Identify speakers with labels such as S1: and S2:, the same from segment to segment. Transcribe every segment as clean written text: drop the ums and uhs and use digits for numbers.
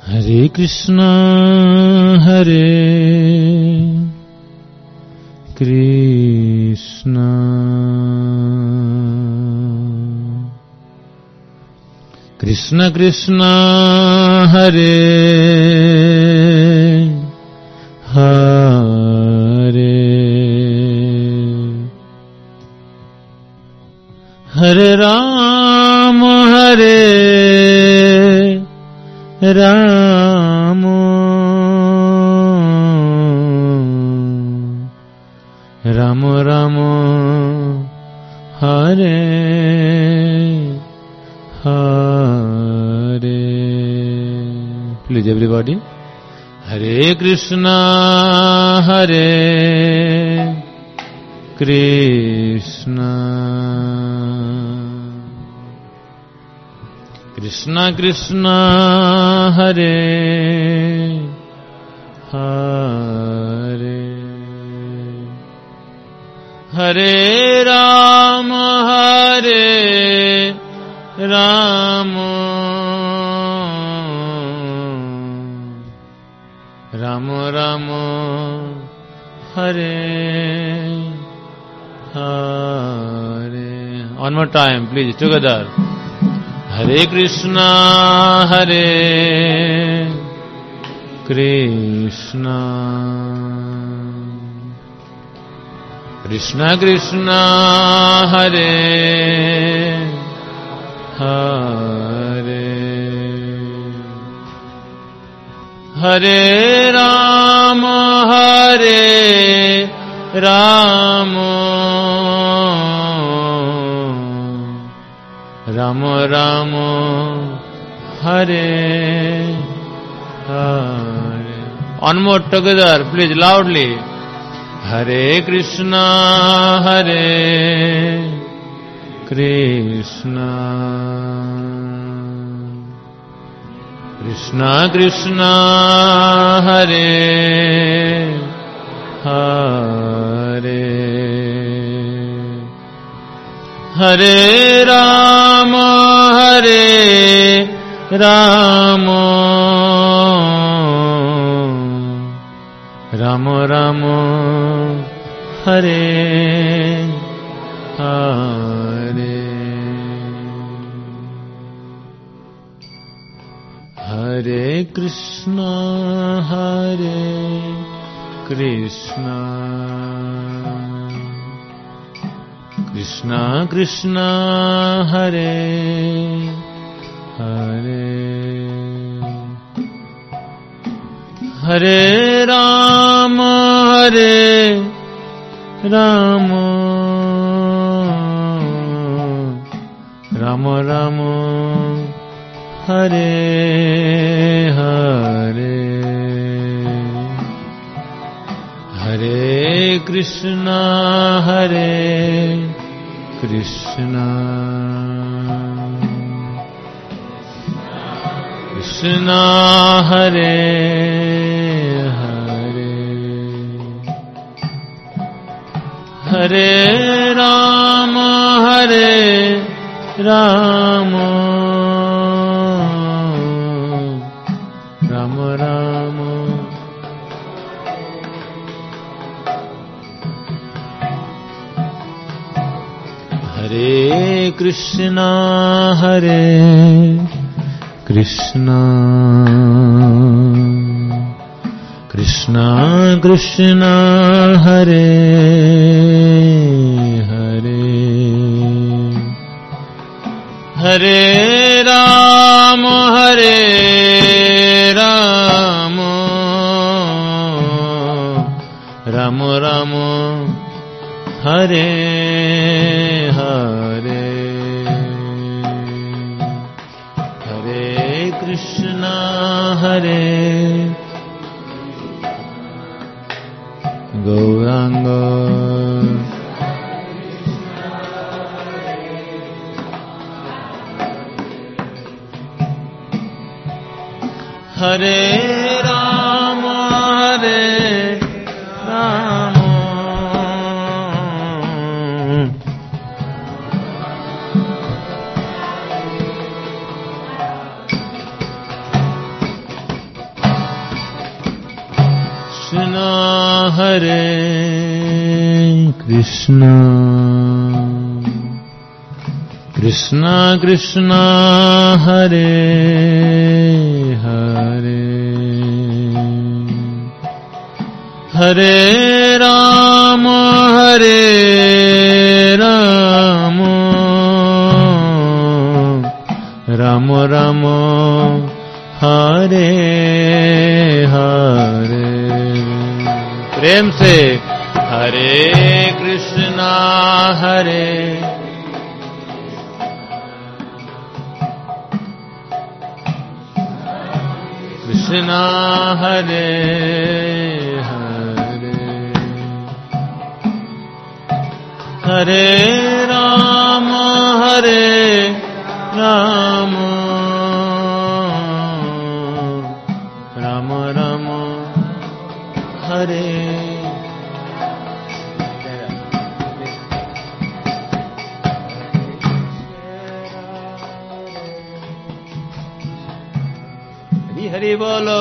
S1: Hare Krishna Krishna Krishna Krishna Hare Hare Hare Ram Ram Ram Ram Hare Hare. Please everybody. Hare Krishna Krishna Krishna Krishna Hare Hare Hare Ram Ram Ram Ram Hare Hare. One more time, please, together. Hare Krishna Krishna Krishna Krishna Hare Hare Hare Ram Ram Ram Ram Hare Hare. One more together, please, loudly. Hare Krishna Krishna Krishna Krishna Hare Hare Hare Ram Ram Ram Ram Hare Hare Hare Krishna Krishna Krishna Krishna Hare Hare Hare Ram Ram Ram Ram Hare Hare Hare Krishna Krishna Krishna Hare Hare Hare Ram Ram Ram Ram Hare Krishna Krishna Krishna Krishna Hare Hare Hare Ram Ram Ram Ram Hare Hare Hare Krishna Gauranga Hare Ram Ram Hare Krishna Krishna Krishna Hare Hare Hare Rama Hare Rama Rama Rama Hare Hare प्रेम से हरे कृष्णा कृष्णा हरे हरे हरे राम राम राम राम हरे हरि बोलो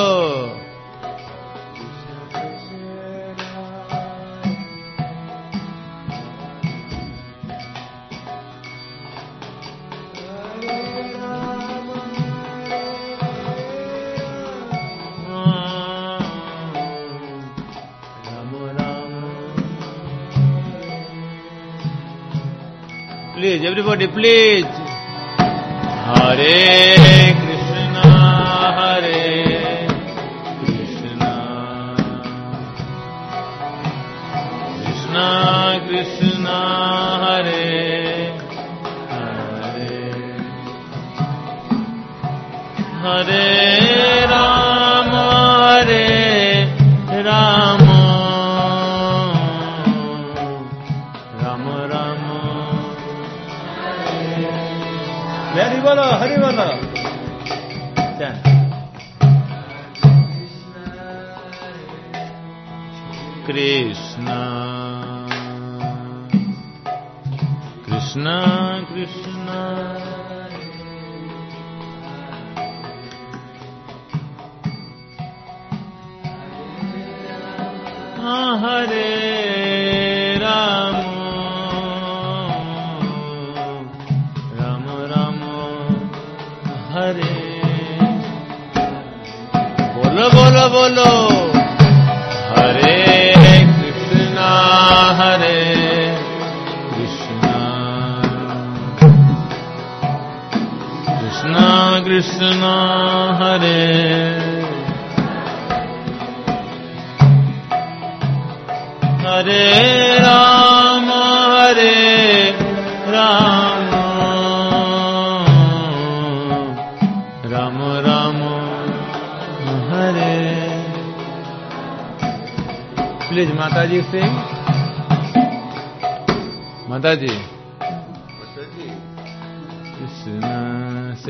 S1: Please, everybody, please. Hare Krishna, Hare Krishna, Krishna Krishna, Hare Hare, Hare Rama, Rama, Rama Rama. Hare Bolo, Hare Bolo. Krishna, Krishna, Krishna, Hare Rama, Rama Rama, Hare. Bolo, bolo, bolo. Hare Krishna, Hare Krishna, Krishna Krishna, Hare Hare Rama, Rama Rama, Hare. Please माता जी से, माता जी कृष्ण से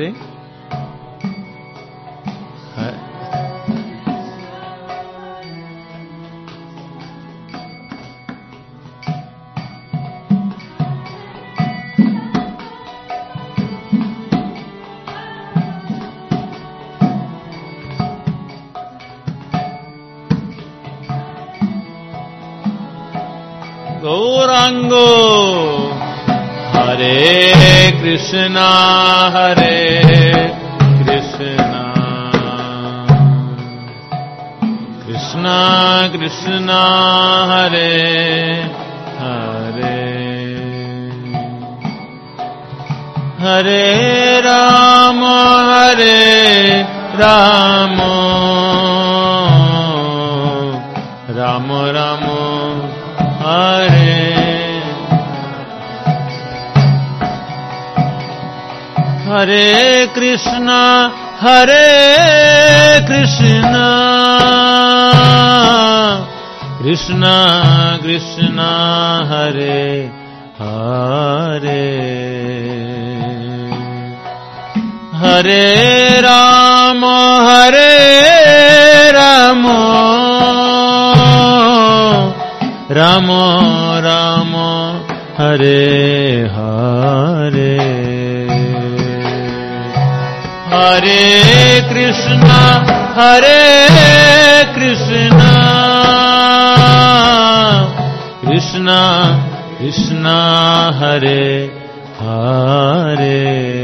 S1: गौरांगो हरे कृष्णा कृष्णा कृष्णा हरे हरे हरे राम राम राम राम हरे हरे कृष्णा कृष्णा कृष्णा हरे हरे हरे राम राम राम राम हरे हरे हरे कृष्णा कृष्णा कृष्णा कृष्णा हरे हरे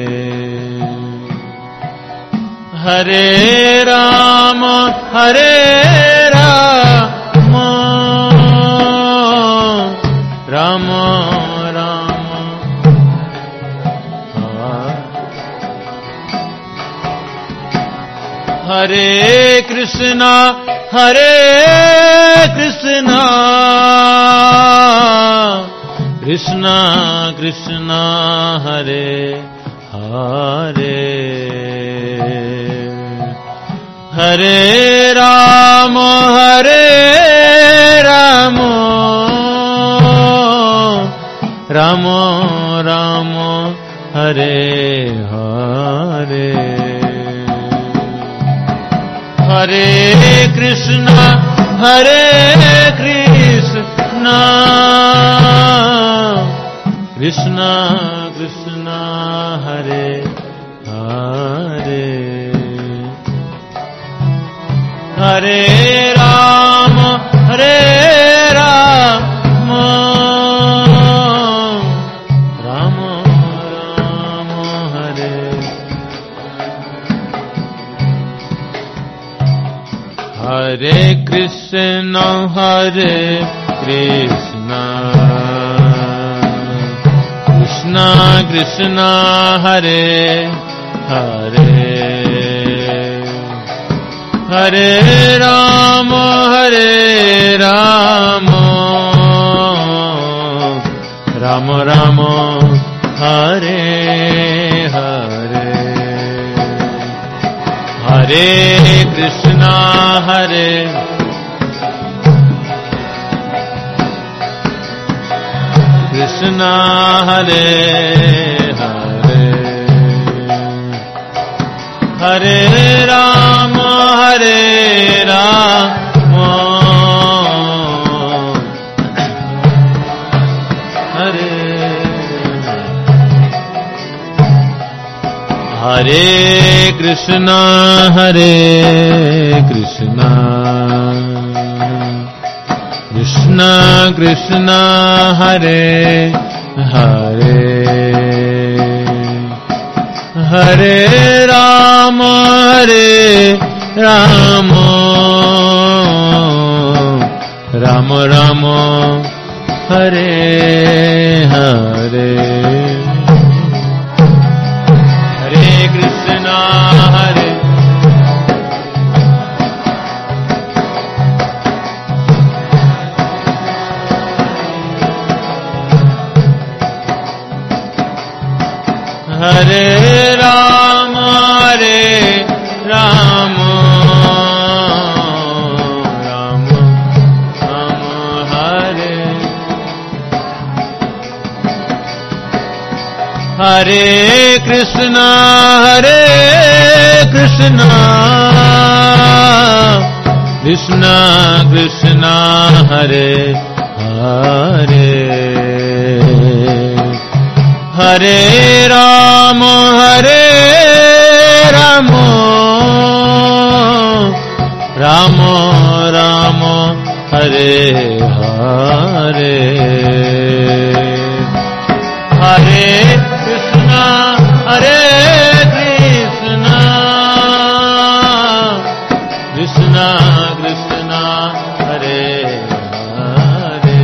S1: हरे राम राम राम हरे कृष्णा कृष्णा कृष्णा हरे हरे हरे राम राम राम हरे हरे हरे कृष्णा कृष्णा कृष्णा हरे हरे हरे राम राम राम हरे हरे कृष्णा कृष्णा कृष्णा हरे हरे हरे राम राम राम हरे हरे हरे कृष्णा कृष्णा हरे हरे हरे राम हरे हरे कृष्णा कृष्णा कृष्णा हरे हरे हरे राम राम राम हरे हरे हरे कृष्णा हरे राम राम राम हरे हरे कृष्णा कृष्णा कृष्णा हरे हरे हरे राम राम राम हरे हरे हरे कृष्णा कृष्णा कृष्णा हरे हरे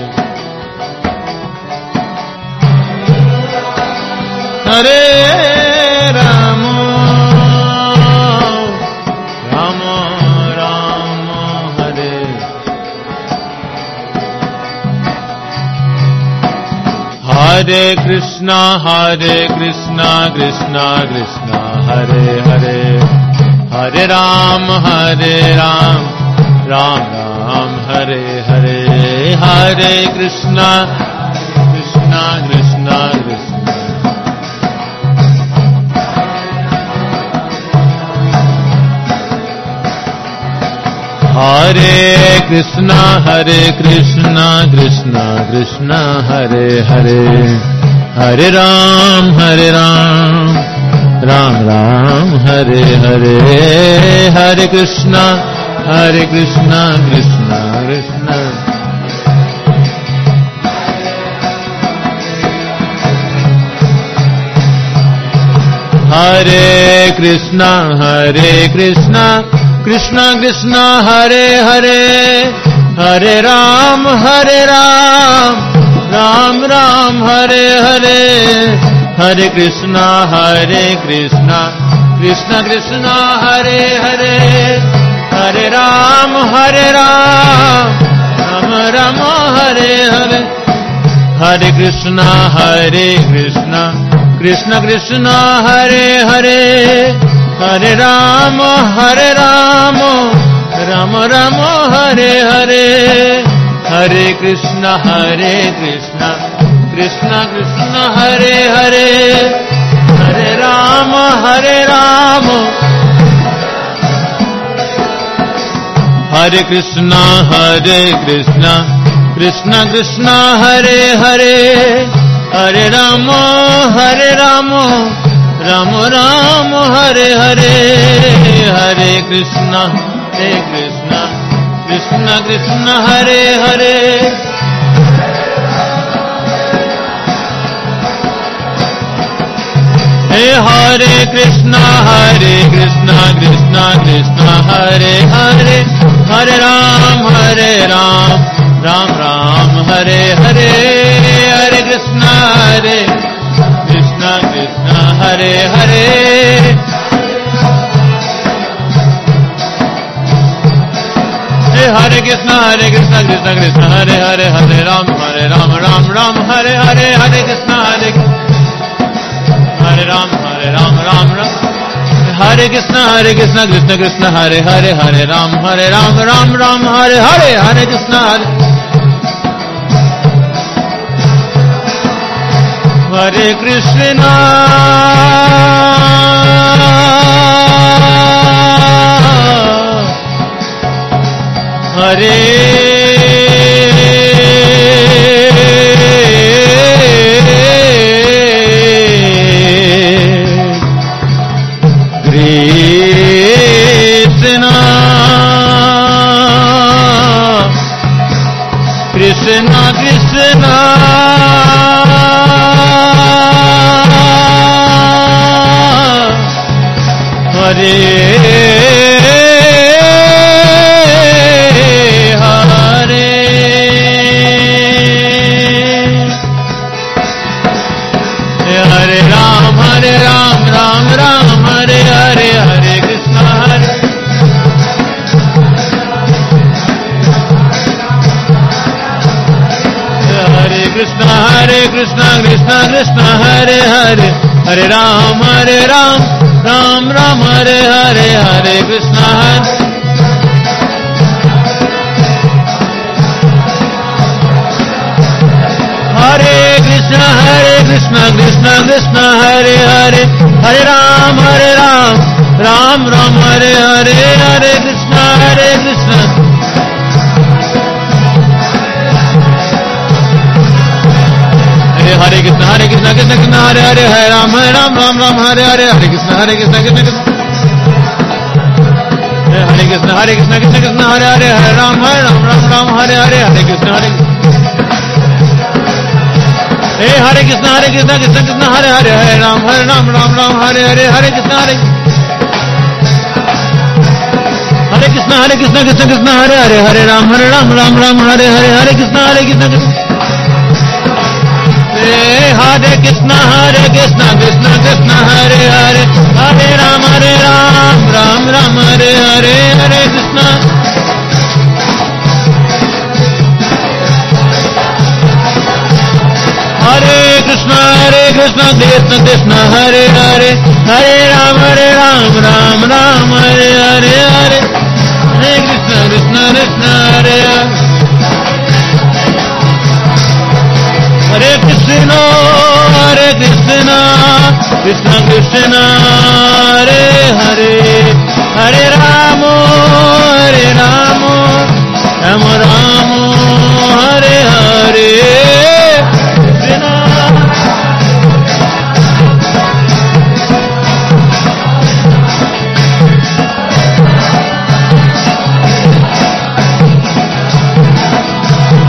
S1: हरे राम राम राम हरे हरे कृष्णा कृष्णा कृष्णा हरे हरे हरे राम राम राम हरे हरे हरे कृष्णा कृष्णा कृष्णा हरे Krishna Krishna Krishna Hare Hare Hare Ram Ram Ram Hare Hare Hare Krishna Krishna Krishna Hare Krishna, Krishna Krishna, Hare Hare, Hare Ram, Ram Ram, Hare Hare, Hare Krishna, Krishna Krishna, Hare Hare, Hare Ram, Ram Ram, Hare Hare, Hare Krishna, Krishna Krishna, Hare Hare, Hare Ram, Ram Ram, Hare Hare, Hare Krishna, Krishna Krishna, Hare Hare, Hare Ram, Hare Krishna, Krishna Krishna, Hare Hare, Hare Ram, Ram Ram, Hare Hare, Hare Krishna, Krishna Krishna, Hare Hare. Hare Krishna, Krishna Krishna, Hare Hare, Hare Ram, Ram Ram, Hare Hare, Hare Krishna, Krishna Hare Hare. Hare Krishna, Krishna Krishna, Hare Hare, Hare Ram, Ram Ram, Hare Hare, Hare Krishna, Hare Ram, Ram Ram. Hare Krishna, Krishna Krishna, Hare Hare, Hare Ram, Ram Ram, Hare Hare, Hare Krishna, Hare Krishna, Hare Krishna, Krishna Hare Krishna, Krishna Krishna, Hare Hare, Hare Ram, Ram Ram, Hare Hare, Hare Krishna, Hare Krishna, Krishna Krishna, Hare Hare, Hare Ram, Ram Ram, Hare Hare, Hare Krishna, Krishna. Hare Krishna, Krishna Krishna, Hare Hare, Hare Ram, Ram Ram, Hare Hare, Hare Krishna, Krishna Krishna. Hare Krishna, Krishna Krishna, Hare Hare, Hare Ram, Ram, Hare Hare, Hare Krishna, Hare Krishna, Krishna Krishna, Hare Hare, Hare Ram, Ram, Hare Hare, Hare Krishna, Hare Krishna, Krishna Krishna, Hare Hare, Hare Ram, Ram, Hare Hare, Hare Krishna, Krishna. Hare Krishna, Krishna Krishna, Hare Hare, Hare Ram, Ram Ram, Hare Hare, Hare Krishna. Hare Krishna, Krishna Krishna, Hare Hare, Hare Ram, Ram Ram, Hare Hare, Hare Krishna, Krishna Krishna, Hare Hare. Hare Krishna, Krishna Krishna, Hare Hare, Hare Ram, Ram Ram, Hare Hare.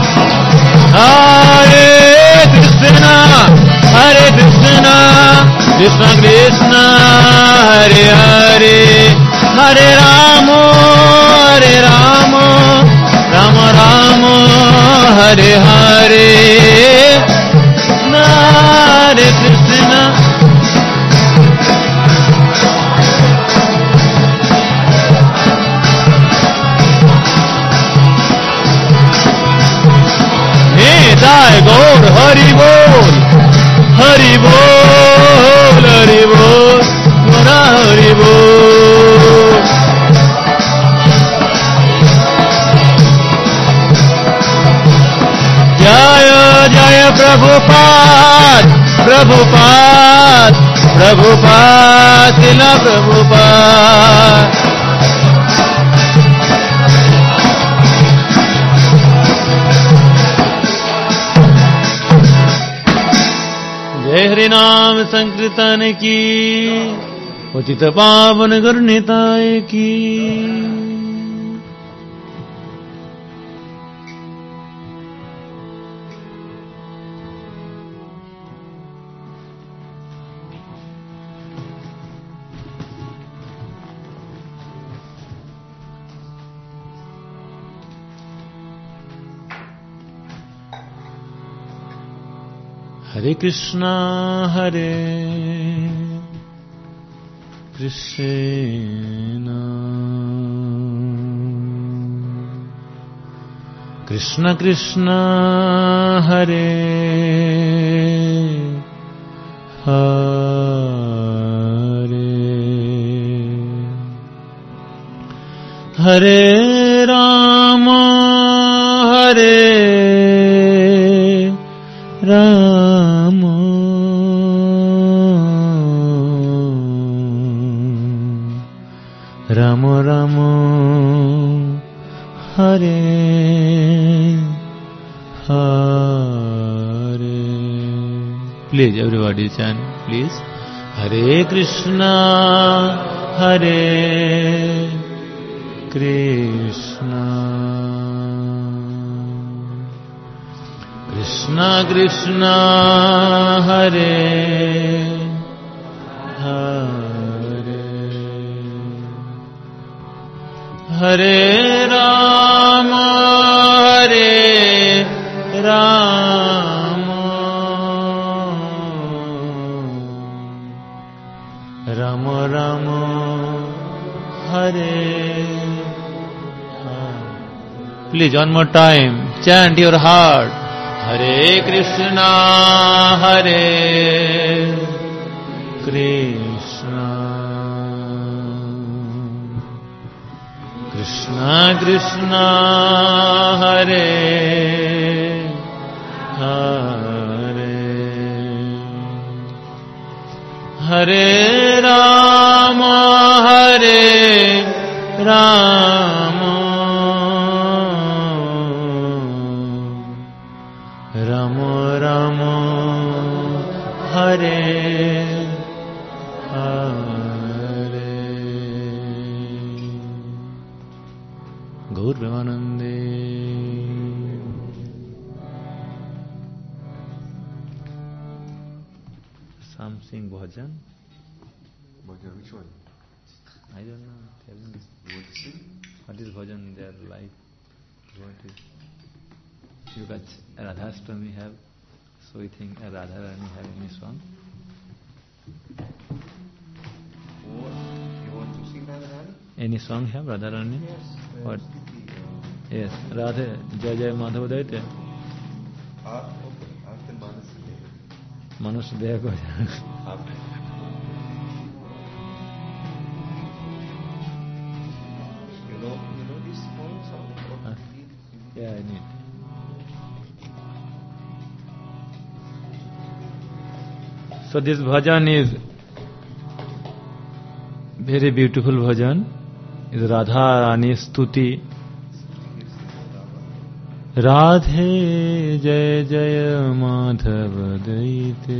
S1: Hare Krishna, Krishna Krishna Hare Hare Hare Rama Rama Rama Hare Hare Hare Krishna Jai Gaur Hari Bol Hari Bol Hari Bol Gora Hari Bol Jaya Jaya Prabhupada Prabhupada Prabhupada Srila Prabhupada जय हरि नाम संकीर्तन की उचित पावन गरुणिताय की Hare Krishna Krishna Krishna Hare Hare Hare Rama Hare Rama Rama Rama Hare Hare. Please everybody chant, please. Hare Krishna Hare Krishna Krishna Krishna Hare Hare Hare Rama Hare Rama Rama Rama Hare Hare. Please one more time chant your heart. Hare Krishna Hare Krishna Krishna Krishna Hare Hare Hare Rama Hare Rama Rama Rama Hare Hare. Gaur Premanande. Something bhajan.
S2: Bhajan, which one?
S1: I don't know. Tell me. What is bhajan in their life? What is? Because Radhastami have, so we think Radharani have any song?
S2: You want to sing Radharani?
S1: Any song have Radharani?
S2: Yes.
S1: What? Yes, Radhe, Jai Jai Madhava Daite.
S2: Okay, after
S1: Manus Deha ko.
S2: After. You know this song?
S1: Yeah, I need. So this bhajan is very beautiful bhajan. Is Radha Rani Stuti. Radhe Jai Jai Madhava Daite.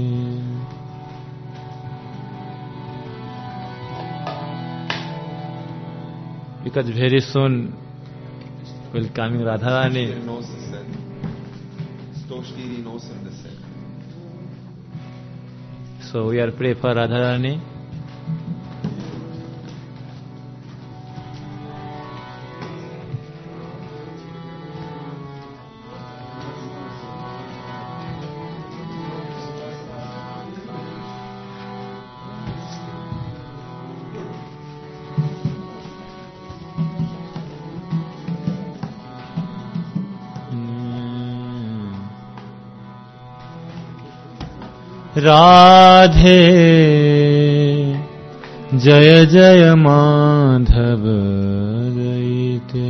S1: Because very soon will coming Radharani.
S2: knows the set. Stoshgiri knows in the set.
S1: So we are pray for Radharani. Radhe जय जय माधव दयिते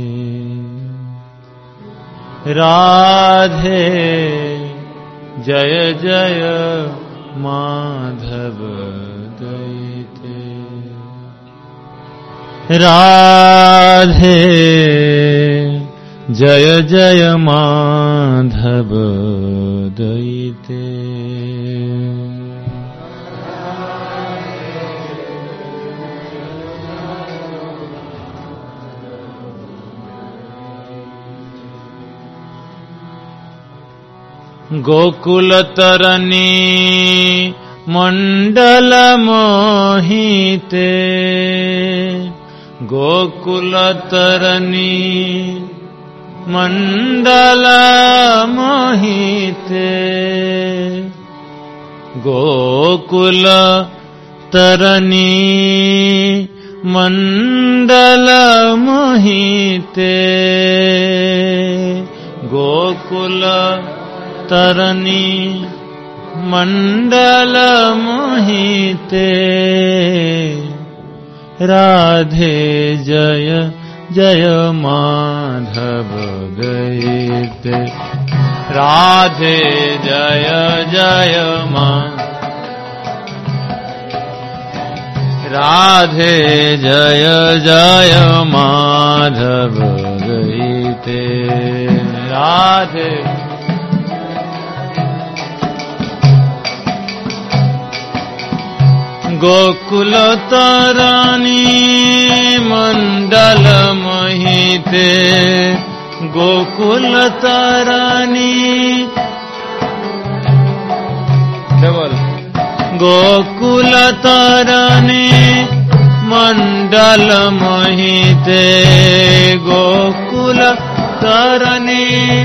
S1: राधे जय जय माधव दयिते राधे जय जय माधव दयिते गोकुल तरनी मंडल मोहिते गोकुल तरनी मंडल मोहिते गोकुल तरनी मंडल मोहिते गोकुल तरनी मंडल मोहिते राधे जय जय माधव दयिते राधे जय जय राधे जय जय माधव दयिते राधे गोकुल तरनी मंडल मोहिते गोकुल तरनी डबल गोकुल तरनी मंडल मोहिते गोकुल तरनी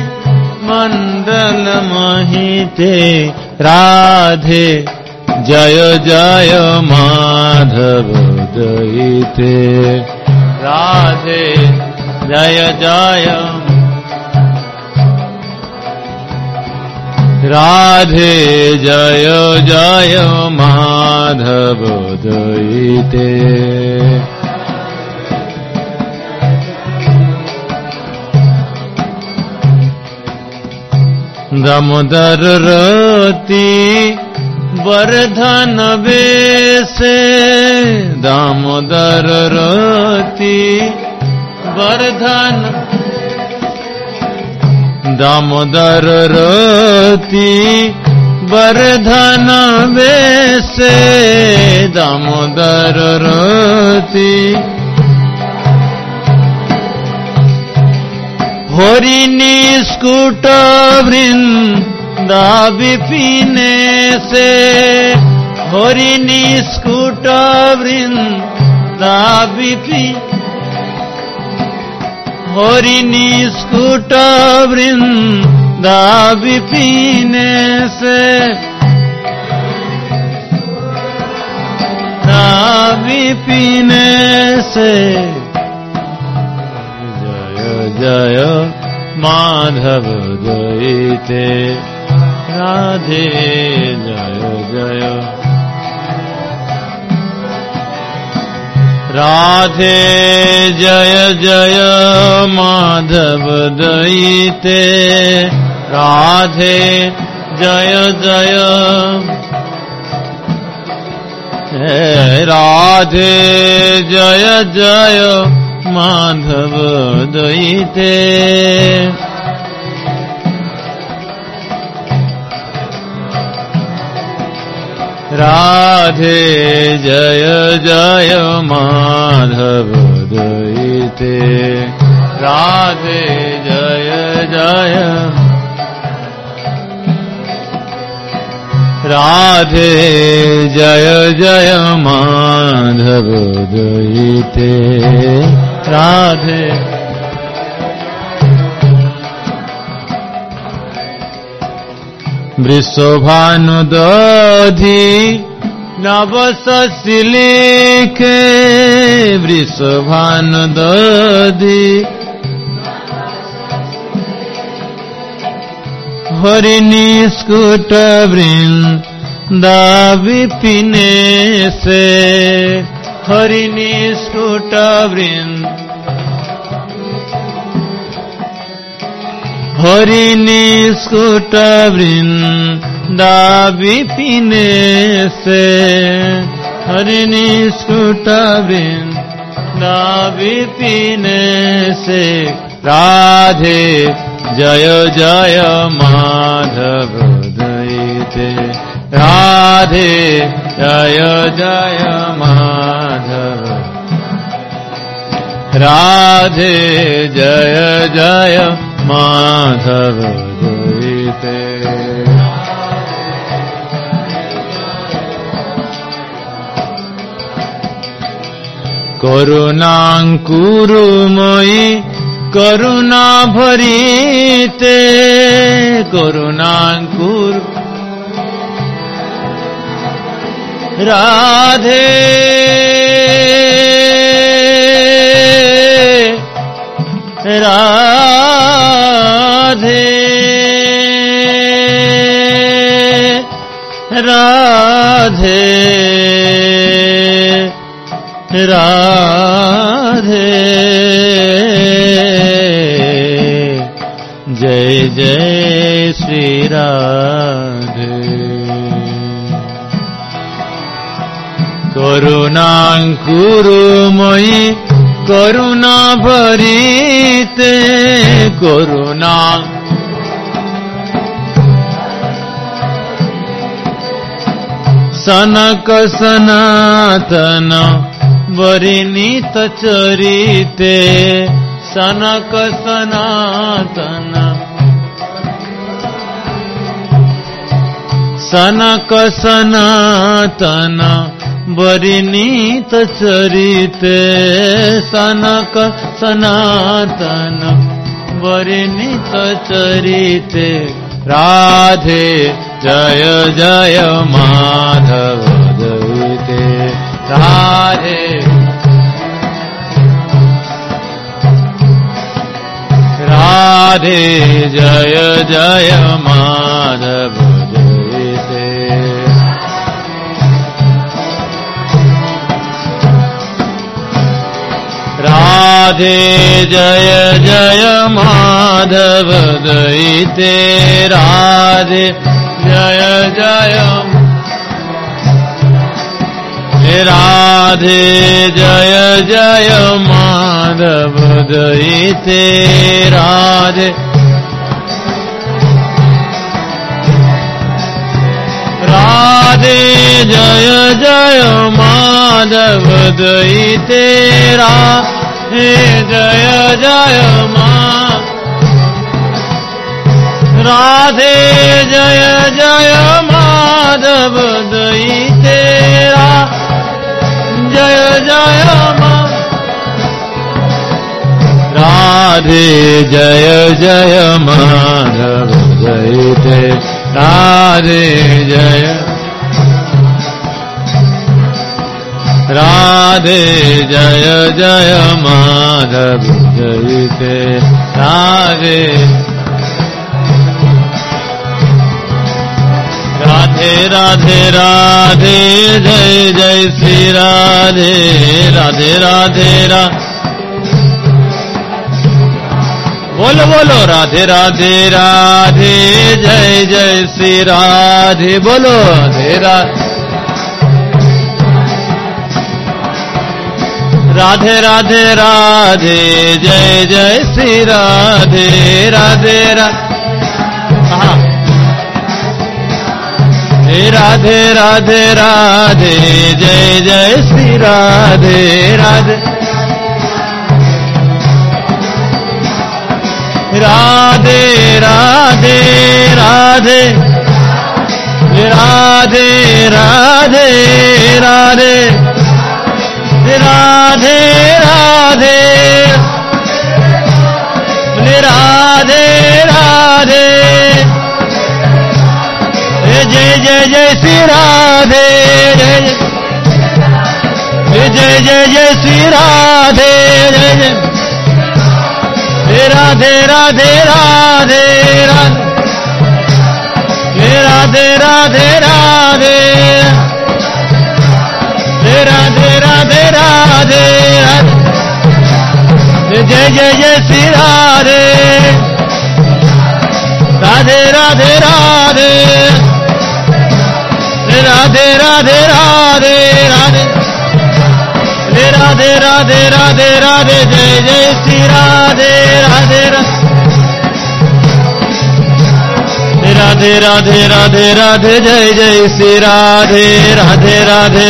S1: मंडल मोहिते राधे जय जय माधव दयिते राधे जय जय राधे जय जय माधव दयिते दामोदर रति वर्धन बेसे दामोदर रति वर्धन दामोदर रति वर्धन बेसे दामोदर रति हरिणी स्कूट वृंदा विपिने से हरिणी स्कूट वृंदा विपिन हरिणी स्कूट वृंदा विपिने से विपिने से जय जय माधव दयिते राधे जय जय राधे जय जय माधव दयिते राधे जय जय राधे जय जय माधव दयिते राधे जय जय माधव दयिते राधे जय जय राधे जय जय माधव दयिते राधे वृषभानुदधि नवशशि लिखे वृषभानुदधि हरिनिष्कुट वृंदा विपिने से हरिनिष्कुट वृंद हरिनिष्कुट वृंदा विपिने से हरिनिष्कुट वृंदा विपिने से राधे जय जय माधव दयिते राधे जय जय माधव राधे जय जय माधव दयिते करुणांकुरुमयि करुणा भरीते करुणांकुर राधे राधे राधे राधे जय जय श्री राधे करुणांकुरुमयि करुणा भरीते करुणा सनक सनातन वरिणीत चरिते सनक सनातन सनक सनातन वरिणीत चरिते सनक सनातन वरिणीत चरिते राधे जय जय माधव दयिते राधे राधे जय जय माधव दयिते राधे जय जय माधव दयिते राधे जय जय राधे जय जय माधव दयिते राधे राधे जय जय माधव दयिते राधे जय जय राधे जय जय माधव दयिते जय जय राधे जय जय माधव दयिते राधे जय राधे जय जय माधव दयिते राधे राधे राधे राधे जय जय श्री राधे राधे राधे बोलो बोलो राधे राधे राधे जय जय श्री राधे बोलो राधे राधे राधे राधे जय जय श्री राधे राधे राधे राधे राधे जय जय श्री राधे राधे राधे राधे राधे राधे राधे राधे राधे राधे राधे राधे जय जय जय श्री राधे जय जय जय जय श्री राधे जय जय राधे राधे राधे राधे राधे राधे राधे राधे राधे जय जय जय श्री राधे राधे राधे राधे राधे राधे राधे राधे राधे राधे राधे जय जय श्री राधे राधे राधे राधे राधे राधे जय जय श्री राधे राधे राधे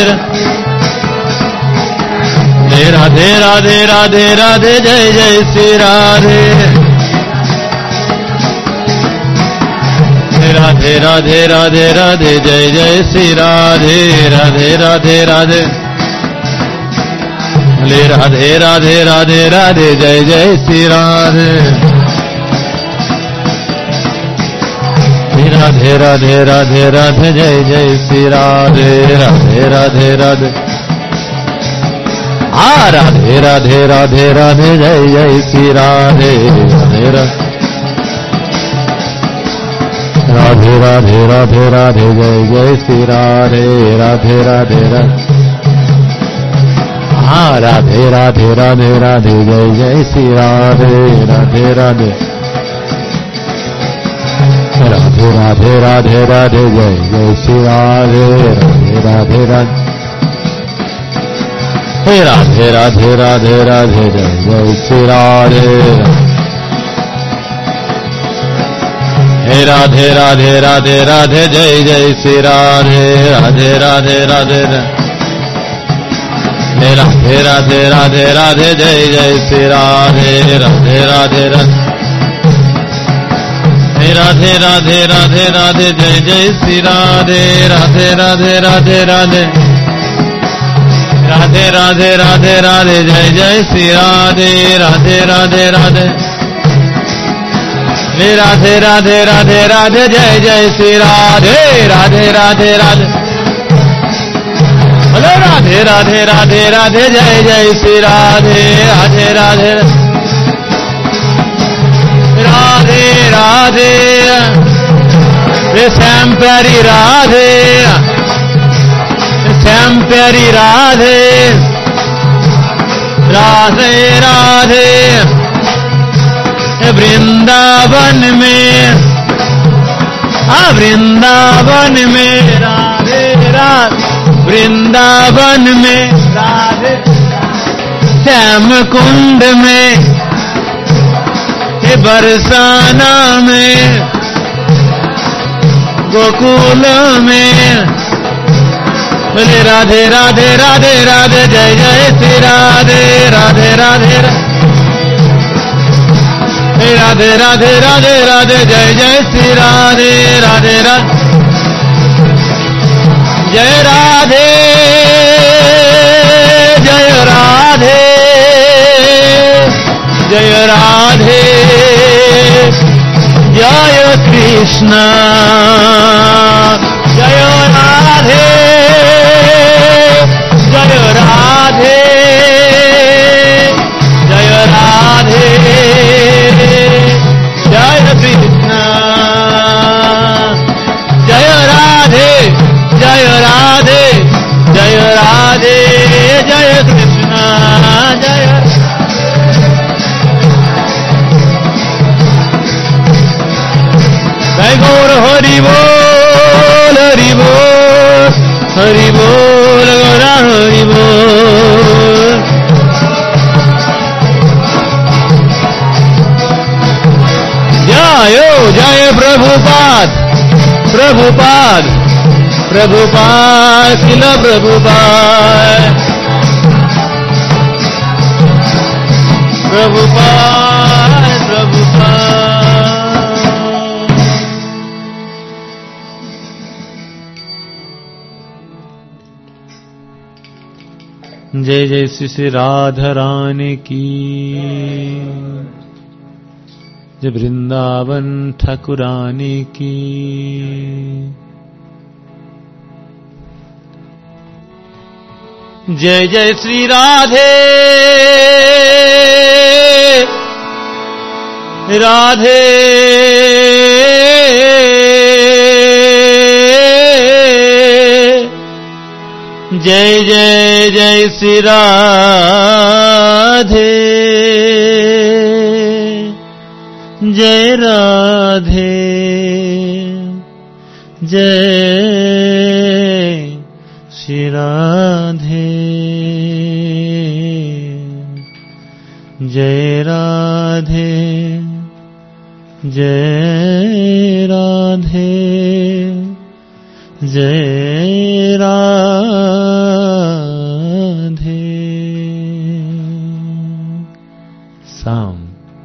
S1: राधे राधे राधे राधे जय जय श्री राधे राधे राधे राधे राधे जय जय श्री राधे राधे राधे राधे राधे राधे राधे राधे जय जय श्री राधे राधे राधे राधे राधे जय जय श्री राधे राधे राधे राधे राधे राधे राधे राधे जय जय श्री राधे राधे राधे राधे राधे राधे जय जय श्री राधे राधे राधे राधे राधे राधे राधे जय जय श्री राधे राधे राधे राधे राधे राधे राधे जय जय श्री राधे राधे राधे राधे राधे राधे जय जय श्री राधे राधे राधे राधे राधे जय जय श्री राधे राधे राधे राधे राधे राधे राधे राधे जय जय श्री राधे राधे राधे राधे राधे राधे राधे जय जय श्री राधे राधे राधे राधे राधे राधे राधे राधे राधे जय जय श्री राधे राधे राधे राधे राधे राधे राधे राधे जय जय श्री राधे राधे राधे राधे राधे राधे राधे राधे जय जय श्री राधे राधे राधे राधे राधे श्याम प्यारी राधे श्याम प्यारी राधे राधे राधे वृंदावन में वृंदावन में राधे राधे वृंदावन में राधे श्याम कुंड में बरसाना में गोकुल में बोले राधे राधे राधे राधे जय जय श्री राधे राधे राधे राधे राधे राधे राधे जय जय श्री राधे राधे राधे जय राधे जय राधे जय राधे जय कृष्ण जय राधे जय राधे जय राधे जय कृष्ण जय राधे जय राधे जय राधे जय कृष्ण जय जय गौर हरि बोल हरि बोल हरि बोल गौरा हरि बोल जय जय प्रभुपाद प्रभुपाद प्रभुपाद शिल प्रभुपाद प्रभुपाद प्रभुपाद जय जय श्री श्री राधा रानी की, जय वृंदावन ठाकुरानी की। जय जय श्री राधे राधे जय जय जय श्री राधे जय राधे जय श्री राधे जय राधे जय राधे जय राधे। साम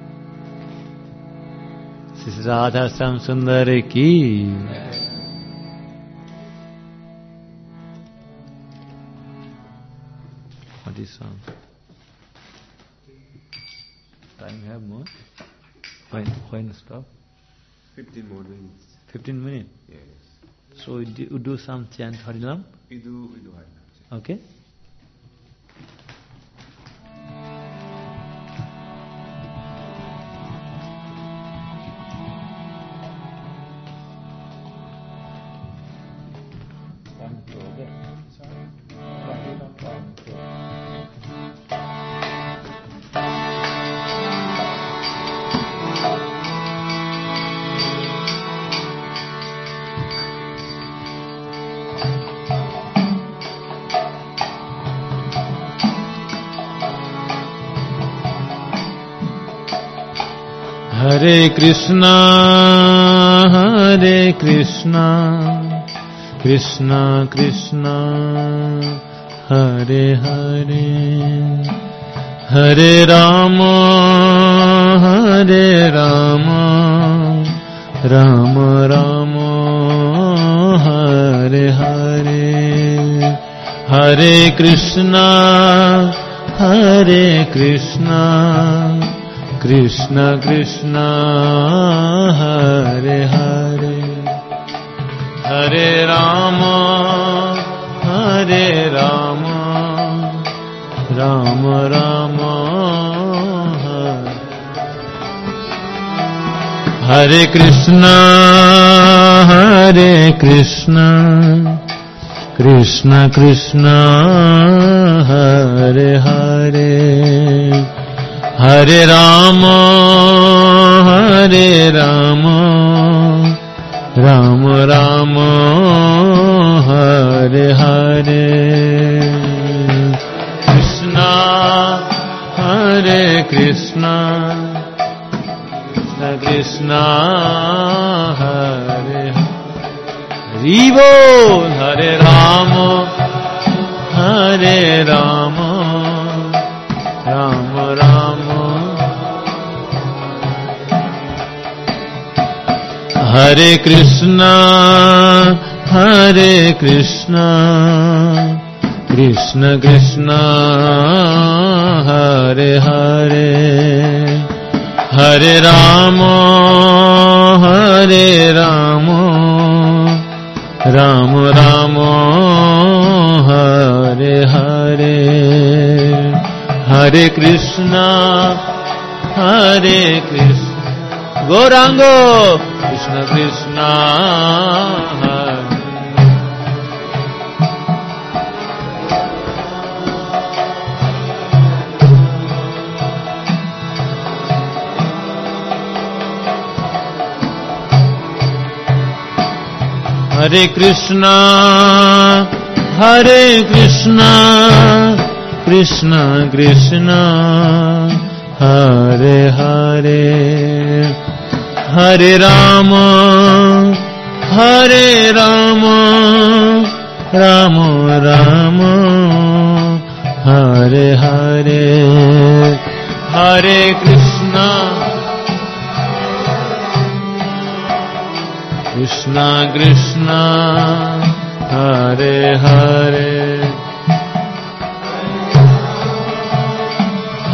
S1: श्री राधा श्याम सुंदर की। What is song? Time have more? When stop?
S2: 15 more minutes.
S1: 15 minutes?
S2: Yes.
S1: So you do some chant Harilam?
S2: We do Harilam.
S1: Okay. Hare Krishna, Krishna Krishna, Hare Hare, Hare Rama, Rama Rama, Hare Hare, Hare Krishna, Krishna Krishna, Hare Hare, Hare Rama, Rama Rama, Hare Krishna, Krishna Krishna, Hare Hare, Hare Rama, Rama Rama, Hare Hare, Krishna, Krishna Krishna, Hare Hare Bol, Hare Rama, Rama Rama, Hare Krishna, Krishna Krishna, Hare Hare, Hare Rama, Rama Rama, Hare Hare, Hare Krishna, Gaurango, Krishna Krishna, Hare Krishna, Krishna Krishna, Hare Hare, Hare Rama, Rama Rama, Hare Hare, Hare Krishna, Krishna, Hare Hare,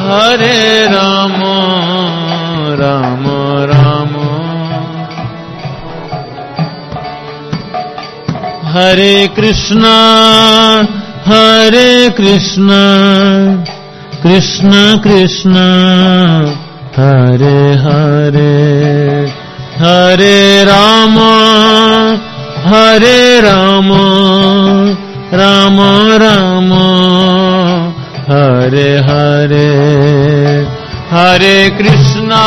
S1: Hare Rama Rama Rama Hare Krishna Krishna Krishna Hare Hare Hare Rama Rama Rama Hare Hare Hare Krishna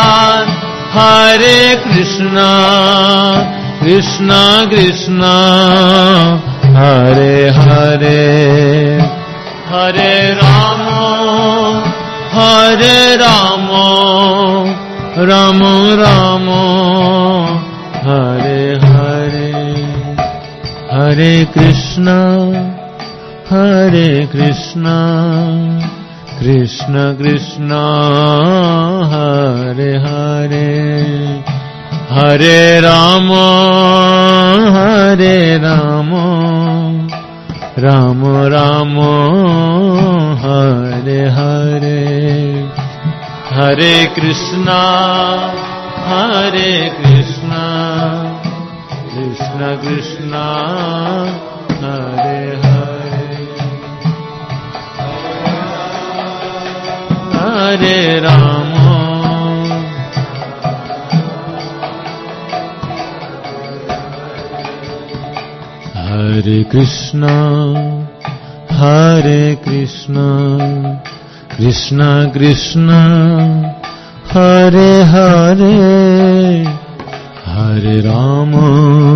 S1: Krishna Krishna Hare Hare Hare Rama Rama Rama Hare Hare Hare Krishna Krishna Krishna Hare Hare Hare Rama Rama Rama Hare Hare Hare Krishna Krishna Krishna Hare Hare Hare Rama Hare Krishna Krishna Krishna Hare Hare Hare Rama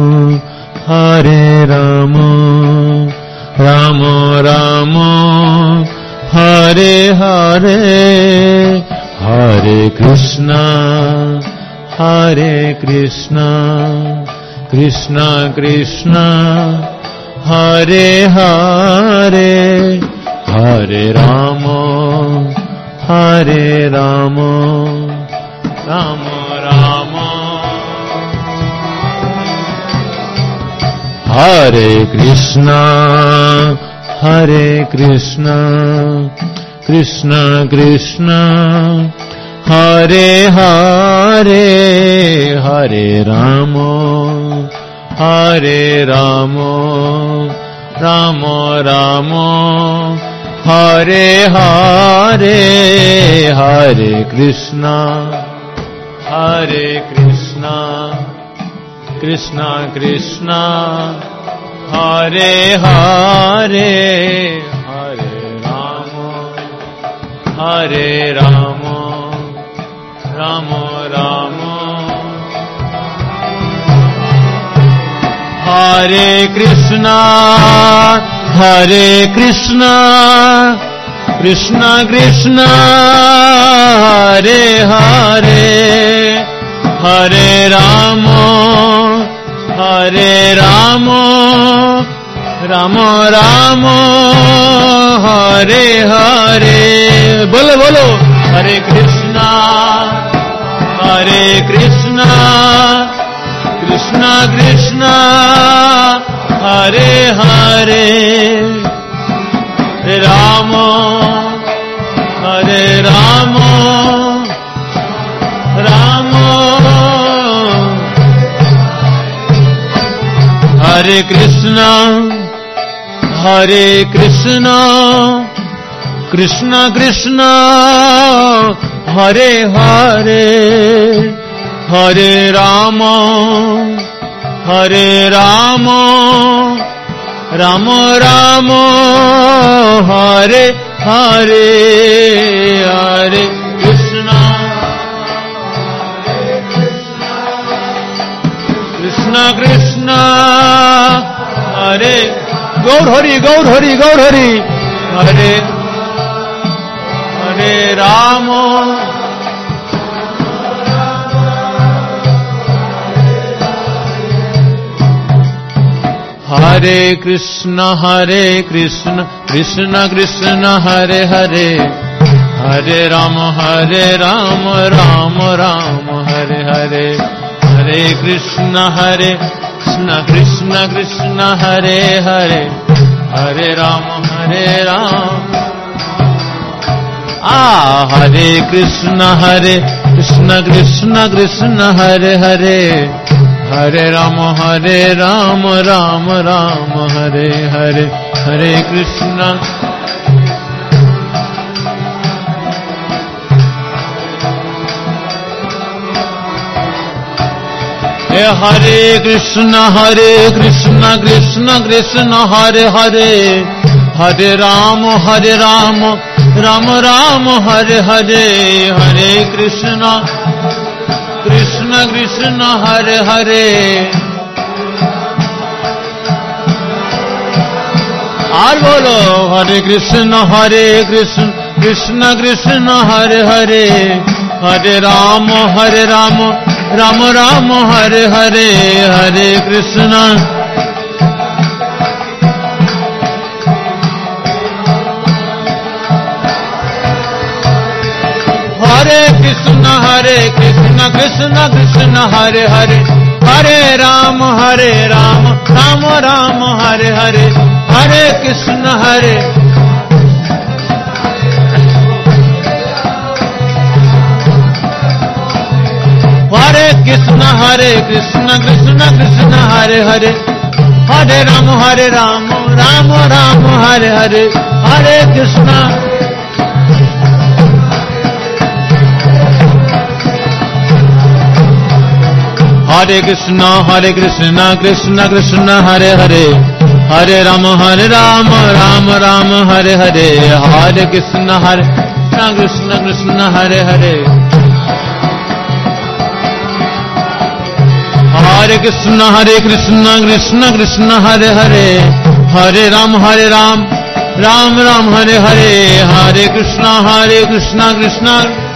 S1: Rama Rama Hare Hare Hare Krishna Krishna Krishna Hare Hare Hare Rama Rama Rama Hare Krishna Krishna Krishna Hare Hare Hare Rama Rama Rama Hare Hare Hare Krishna Krishna Krishna Hare Hare Hare Rama Rama Rama Hare Krishna Krishna Krishna Hare Hare Hare Rama Rama Rama Hare Hare Bolo bolo Hare Krishna Krishna Krishna Hare Hare Hare Rama Rama Hare Krishna Krishna Krishna Hare Hare Hare Rama Rama Rama Hare Hare Hare Krishna Krishna Hare Gaur Hari Hare Rama Hare Krishna Krishna Krishna Hare Hare Hare Rama Rama Rama Hare Hare Hare Krishna Krishna Krishna Hare Hare Hare Rama Hare Krishna Krishna Krishna Hare Hare Hare Rama Rama Rama Hare Hare Hare Krishna Hare Krishna Krishna Krishna Hare Hare Hare Rama Rama Rama Hare Hare Hare Krishna Krishna Krishna Hare Hare Aar bolo Hare Krishna Krishna Krishna Hare Hare Hare Rama Rama Rama Hare Hare Hare Krishna Hare Krishna Krishna Krishna Hare Hare Hare Rama Rama Rama Hare Hare Hare Krishna Hare Krishna Krishna Hare Hare Hare Rama Rama Rama Hare Hare Hare Krishna Hare Krishna Krishna Krishna Hare Hare Hare Rama Rama Rama Hare Hare Hare Krishna Krishna Hare Hare Hare Krishna Krishna Krishna Hare Hare Hare Rama Rama Rama Hare Hare Hare Krishna Krishna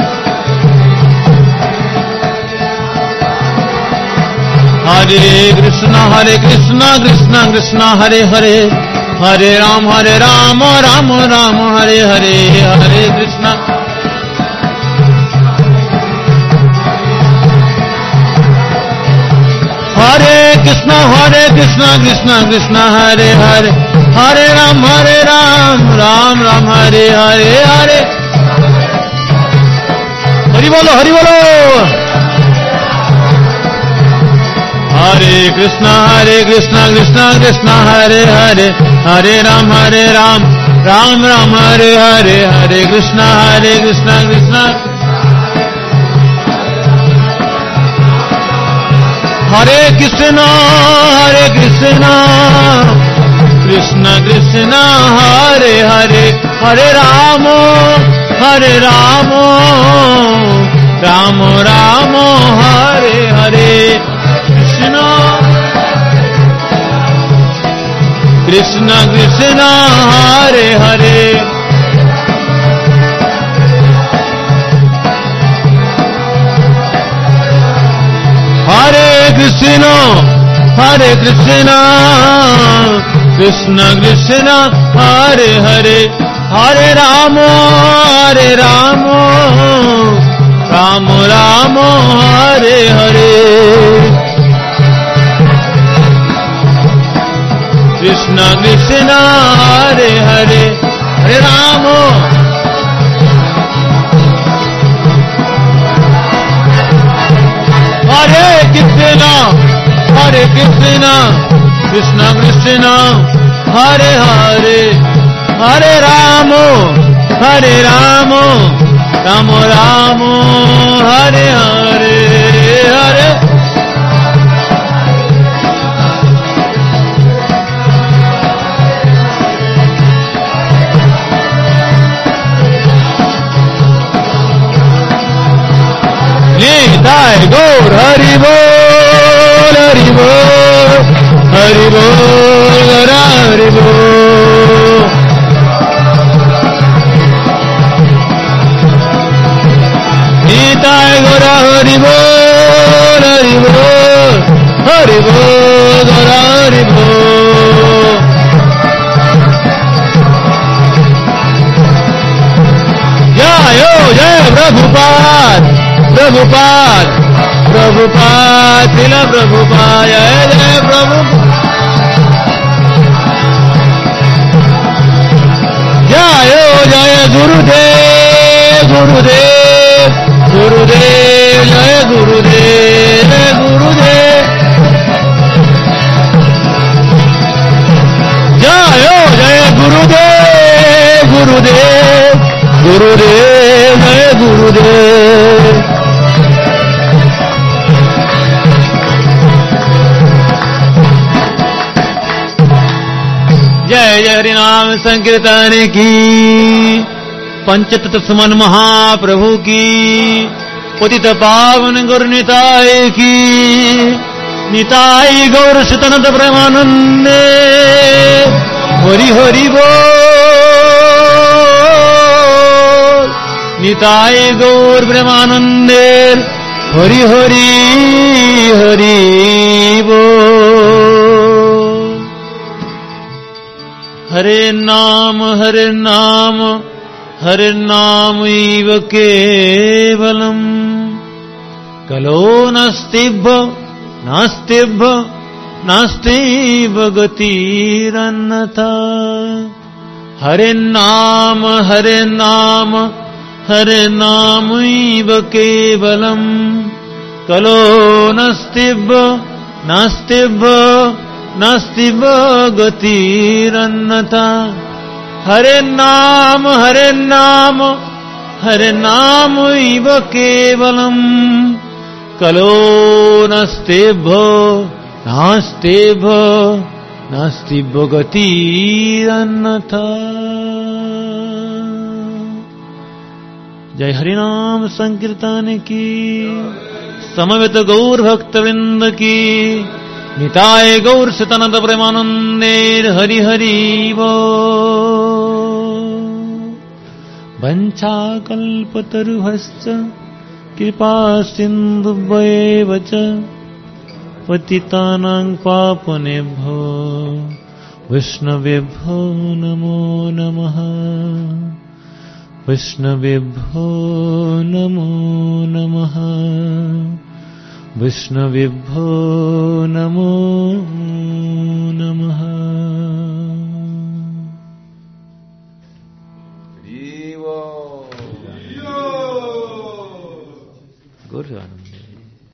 S1: Hare Krishna Krishna Hare Hare Hare Rama Rama Rama Hare Hare Hare Krishna Hare Krishna Krishna Hare Hare Hare Rama Rama Hare Hare Hare Hari bolo Hare Krishna Krishna Hare Hare Hare Rama Rama Hare Hare Hare Krishna Krishna Hare Krishna Krishna Krishna Hare Hare Hare Rama Rama Rama Hare Hare Krishna Krishna Hare Hare Hare Krishna Krishna Hare Hare Hare Rama Rama Rama Hare Hare Krishna Hare Hare Hare Rama Hare Krishna Krishna Hare Hare Hare Rama Rama Rama Hare Hare Hare Nitai Gaur Hari Bol Hari Bol Hari Bol Hari Bol Nitai Gaur Hari Bol Hari Bol Hari Bol Hari Bol Jai Prabhupada Prabhupada Srila Prabhupada Jai Prabhupada Jai Gurudev गुरुदेव गुरुदेव गुरुदेव जय गुरुदेव। जय जय हरि नाम संकीर्तन की, पंचतत्व सुमन महाप्रभु की, पतित पावन गौर निताय की, निताय गौर सुतनंद प्रेमानंदे हरि हरि बोल। निताय गौर प्रेमानंदे हरि हरि हरि बोल। हरे नाम हरे नाम हरे नाम इव केवलम्, कलो नास्तिभ नास्तिभ नास्तिभ गतिरन्यथा। हरे नाम हरे नाम हरे नाम इव केवलम्, कलो नास्तिभ नास्तिभ नास्तिभ गतिरन्यथा। हरे नाम हरे नाम हरे नाम इव केवलम्, कलो नास्तिभ नास्तिभ नास्तिभ गतिरन्यथा। जय हरिनाम संकीर्तन की, समवेत गौर भक्तवृंद की, निताय गौर सतनंद प्रेमानंदेर हरि हरि बोल। वंचाकल्पतरुभश्च कृपा सिन्धुभ्येव च, पतितानां पावनेभ्यो वैष्णवेभ्यो नमो नमः। वैष्णवेभ्यो नमो नमः। वैष्णवेभ्यो नमो नमः।